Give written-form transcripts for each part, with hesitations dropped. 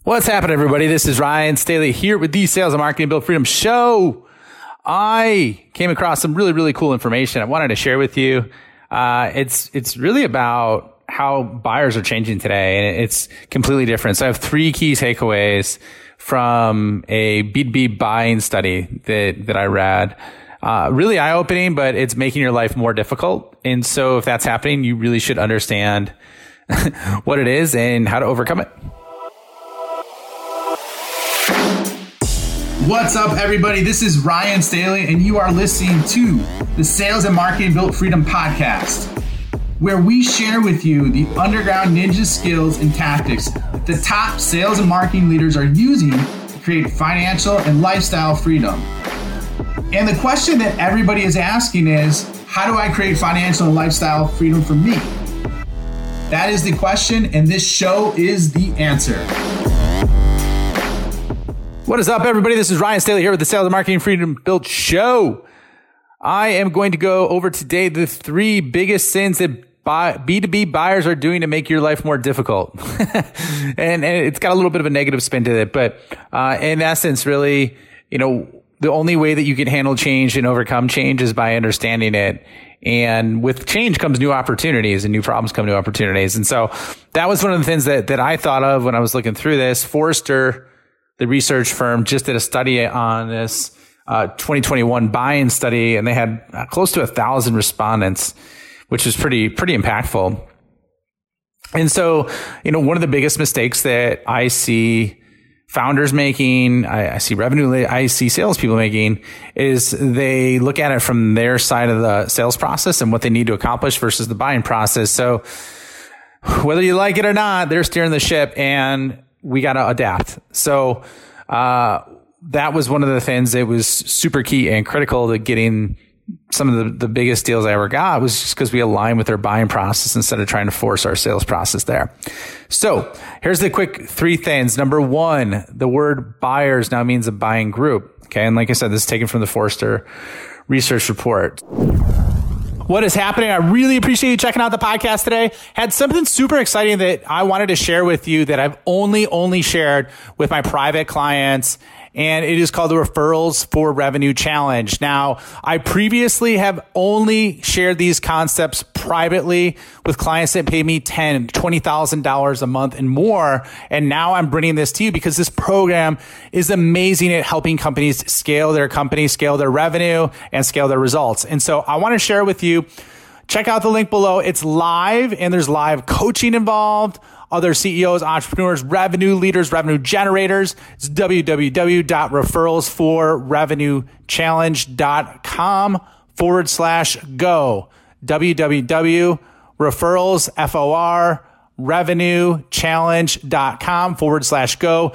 What's happening, everybody? This is Ryan Staley here with the Sales and Marketing Build Freedom Show. I came across some really cool information I wanted to share with you. It's really about how buyers are changing today, and it's completely different. So I have three key takeaways from a B2B buying study that I read. Really eye-opening, but it's making your life more difficult. And so if that's happening, you really should understand what it is and how to overcome it. What's up, everybody? This is Ryan Staley, and you are listening to the Sales and Marketing Built Freedom podcast, where we share with you the underground ninja skills and tactics that the top sales and marketing leaders are using to create financial and lifestyle freedom. And the question that everybody is asking is, how do I create financial and lifestyle freedom for me? That is the question, and this show is the answer. What is up, everybody? This is Ryan Staley here with the Sales and Marketing Freedom Built Show. I am going to go over today the three biggest sins that B2B buyers are doing to make your life more difficult. and it's got a little bit of a negative spin to it, but in essence, really, the only way that you can handle change and overcome change is by understanding it. And with change comes new opportunities, and new problems come new opportunities. And so that was one of the things that I thought of when I was looking through this. Forrester, the research firm, just did a study on this 2021 buy-in study, and they had close to 1,000 respondents, which is pretty impactful. And so, one of the biggest mistakes that I see founders making, I see salespeople making, is they look at it from their side of the sales process and what they need to accomplish versus the buying process. So whether you like it or not, they're steering the ship, and we got to adapt. So that was one of the things that was super key and critical to getting some of the biggest deals I ever got, was just because we aligned with their buying process instead of trying to force our sales process there. So here's the quick three things. Number one, the word buyers now means a buying group. Okay. And like I said, this is taken from the Forrester research report. What is happening? I really appreciate you checking out the podcast today. Had something super exciting that I wanted to share with you that I've only shared with my private clients, and it is called the Referrals for Revenue Challenge. Now, I previously have only shared these concepts privately with clients that pay me $10,000, $20,000 a month and more. And now I'm bringing this to you because this program is amazing at helping companies scale their company, scale their revenue, and scale their results. And so I want to share with you. Check out the link below. It's live, and there's live coaching involved. Other CEOs, entrepreneurs, revenue leaders, revenue generators. It's www.referralsforrevenuechallenge.com/go. www.referralsforrevenuechallenge.com/go.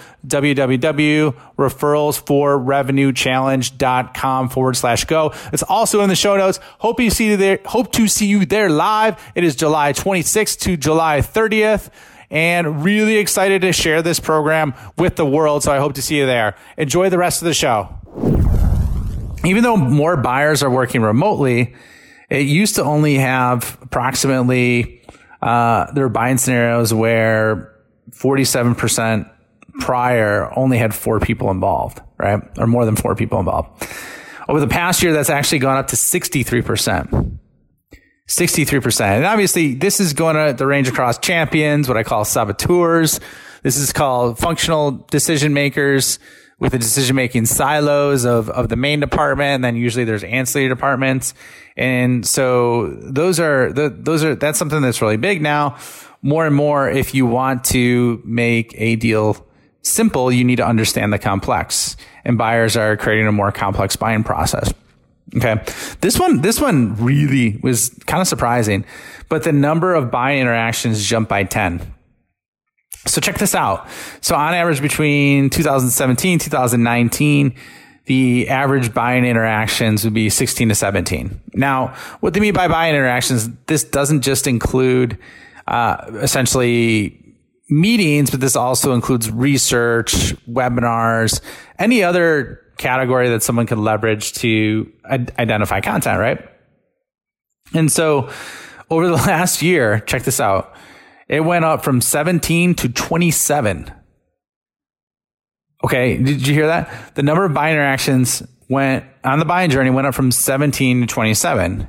www.referralsforrevenuechallenge.com/go. It's also in the show notes. Hope to see you there live. It is July 26th to July 30th. And really excited to share this program with the world. So I hope to see you there. Enjoy the rest of the show. Even though more buyers are working remotely, it used to only have approximately, there were buying scenarios where 47% prior only had 4 people involved, right? Or more than 4 people involved. Over the past year, that's actually gone up to 63%. 63%. And obviously, this is going to range across champions, what I call saboteurs. This is called functional decision makers with the decision-making silos of the main department. And then usually there's ancillary departments. And so that's something that's really big now. More and more, if you want to make a deal simple, you need to understand the complex. And buyers are creating a more complex buying process. Okay. This one really was kind of surprising, but the number of buying interactions jumped by 10. So check this out. So on average between 2017, 2019, the average buying interactions would be 16 to 17. Now, what they mean by buying interactions, this doesn't just include, essentially meetings, but this also includes research, webinars, any other category that someone could leverage to identify content, right? And so over the last year, check this out, it went up from 17 to 27 Okay, did you hear that? The number of buy interactions went on the buying journey went up from 17 to 27.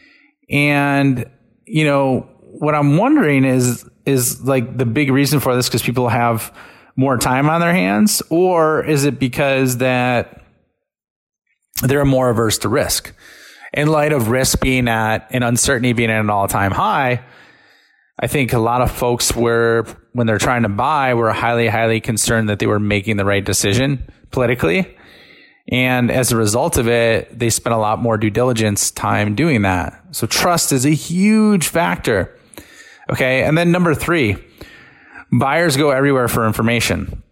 And, what I'm wondering is like the big reason for this because people have more time on their hands, or is it because that they're more averse to risk? In light of risk being at and uncertainty being at an all-time high, I think a lot of folks when they're trying to buy, were highly, highly concerned that they were making the right decision politically. And as a result of it, they spent a lot more due diligence time doing that. So trust is a huge factor. Okay. And then number 3, buyers go everywhere for information.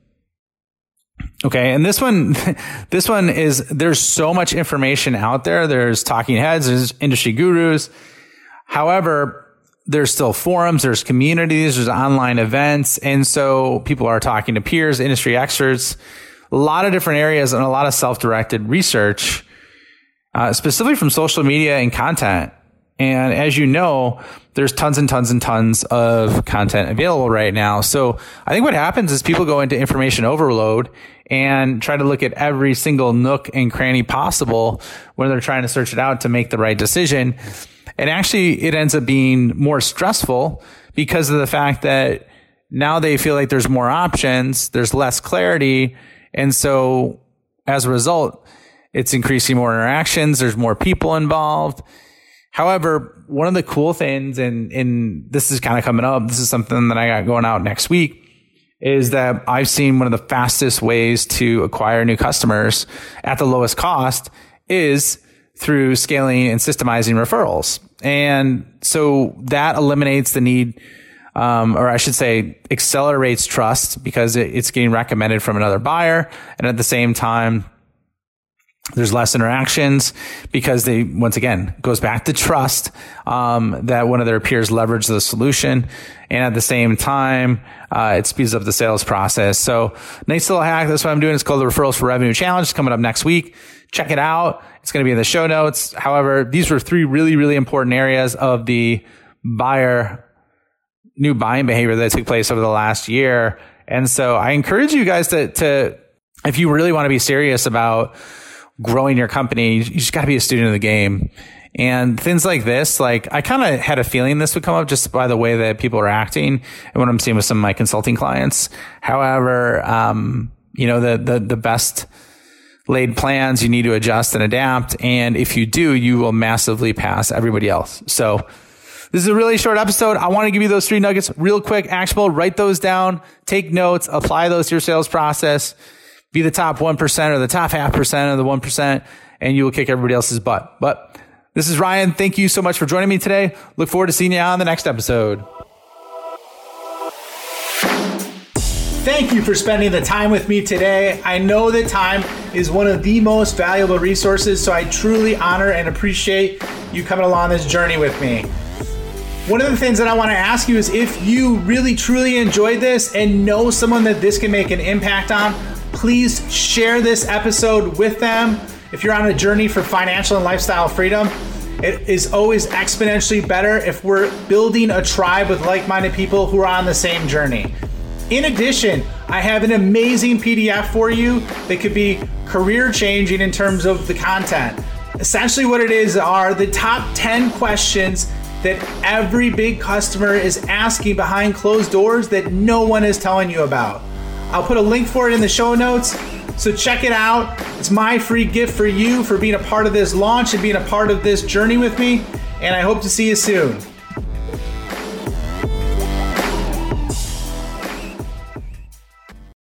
Okay. And this one is, there's so much information out there. There's talking heads, there's industry gurus. However, there's still forums, there's communities, there's online events. And so people are talking to peers, industry experts, a lot of different areas and a lot of self-directed research, specifically from social media and content. And as you know, there's tons and tons and tons of content available right now. So I think what happens is people go into information overload and try to look at every single nook and cranny possible when they're trying to search it out to make the right decision. And actually, it ends up being more stressful because of the fact that now they feel like there's more options, there's less clarity. And so as a result, it's increasing more interactions, there's more people involved. However, one of the cool things, and this is kind of coming up, this is something that I got going out next week, is that I've seen one of the fastest ways to acquire new customers at the lowest cost is through scaling and systemizing referrals. And so that eliminates the need, or I should say accelerates trust because it's getting recommended from another buyer. And at the same time, there's less interactions because once again, goes back to trust, that one of their peers leveraged the solution. And at the same time, it speeds up the sales process. So nice little hack. That's what I'm doing. It's called the Referrals for Revenue Challenge. It's coming up next week. Check it out. It's going to be in the show notes. However, these were 3 really, really important areas of the new buying behavior that took place over the last year. And so I encourage you guys to if you really want to be serious about growing your company, you just got to be a student of the game. And things like this, like I kind of had a feeling this would come up just by the way that people are acting and what I'm seeing with some of my consulting clients. However, the best laid plans, you need to adjust and adapt. And if you do, you will massively pass everybody else. So this is a really short episode. I want to give you those 3 nuggets real quick, actionable. Write those down, take notes, apply those to your sales process. Be the top 1% or the top 0.5% of the 1%, and you will kick everybody else's butt. But this is Ryan. Thank you so much for joining me today. Look forward to seeing you on the next episode. Thank you for spending the time with me today. I know that time is one of the most valuable resources, so I truly honor and appreciate you coming along this journey with me. One of the things that I want to ask you is if you really, truly enjoyed this and know someone that this can make an impact on, please share this episode with them. If you're on a journey for financial and lifestyle freedom, it is always exponentially better if we're building a tribe with like-minded people who are on the same journey. In addition, I have an amazing PDF for you that could be career-changing in terms of the content. Essentially what it is are the top 10 questions that every big customer is asking behind closed doors that no one is telling you about. I'll put a link for it in the show notes, so check it out. It's my free gift for you for being a part of this launch and being a part of this journey with me, and I hope to see you soon.